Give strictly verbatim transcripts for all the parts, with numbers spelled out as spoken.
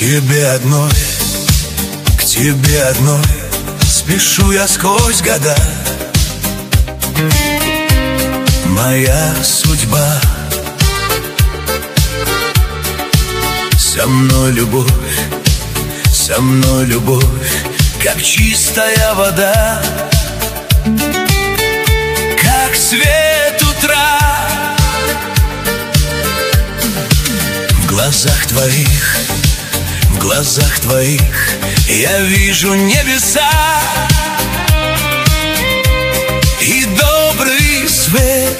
тебе одной, к тебе одной спешу я сквозь года. Моя судьба, со мной любовь, со мной любовь, как чистая вода, как свет утра. В глазах твоих, в глазах твоих я вижу небеса и добрый свет.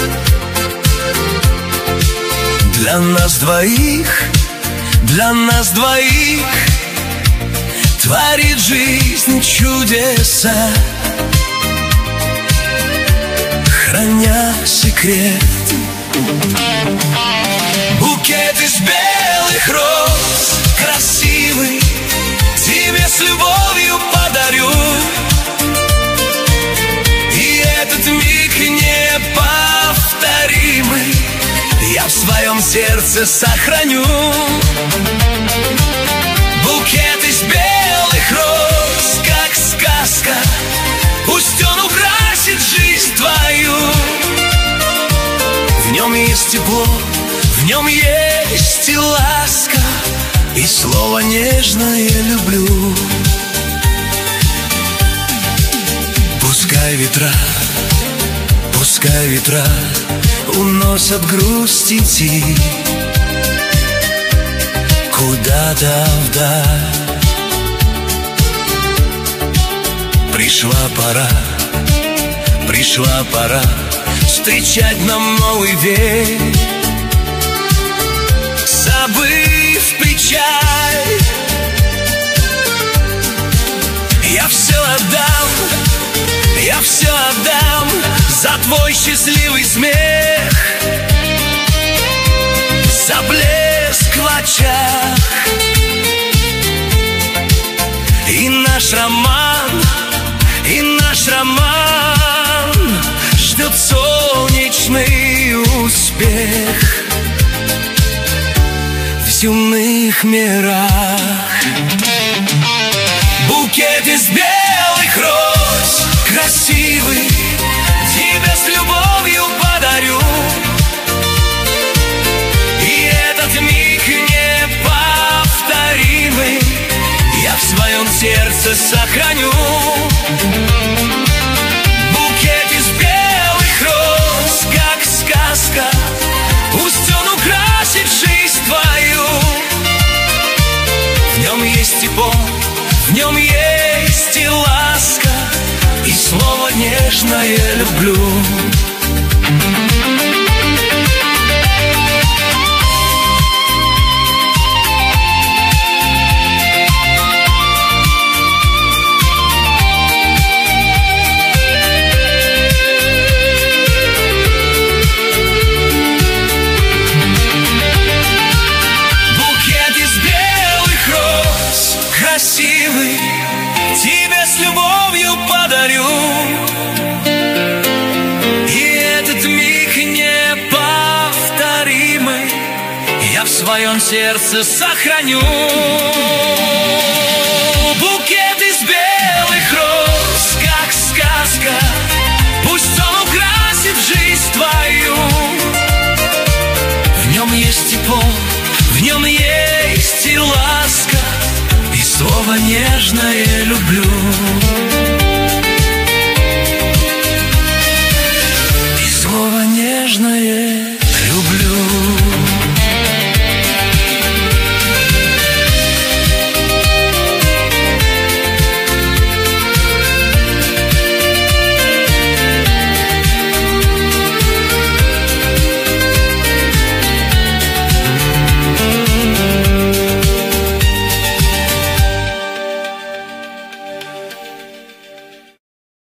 Для нас двоих, для нас двоих творит жизнь чудеса, храня секрет. Букет из белых роз, красивый, тебе с любовью подарю. И этот миг неповторимый я в своем сердце сохраню. Букет из белых роз, как сказка, пусть он украсит жизнь твою. В нем есть тепло, в нем есть и ласка, и слово нежное люблю. Пускай ветра, пускай ветра уносят грусть и тень куда-то вдаль. Пришла пора, пришла пора встречать нам новый день, забыв печаль. Я все отдам, я все отдам за твой счастливый смех, за блеск в очах. И наш роман, и наш роман ждет солнечный успех в земных мирах. Букет из белых роз, красивый, тебе с любовью подарю. И этот миг неповторимый я в своем сердце сохраню. Букет из белых роз, как сказка, пусть он украсит жизнь твою. В нем есть тепло, в нем есть и ласка, и слово нежное люблю. Букет из белых роз, красивый, тебе с любовью подарю. И этот миг неповторимый я в своем сердце сохраню. Букет из белых роз, как сказка, пусть он украсит жизнь твою. В нем есть тепло, в нем есть и ласка, и слово нежное люблю.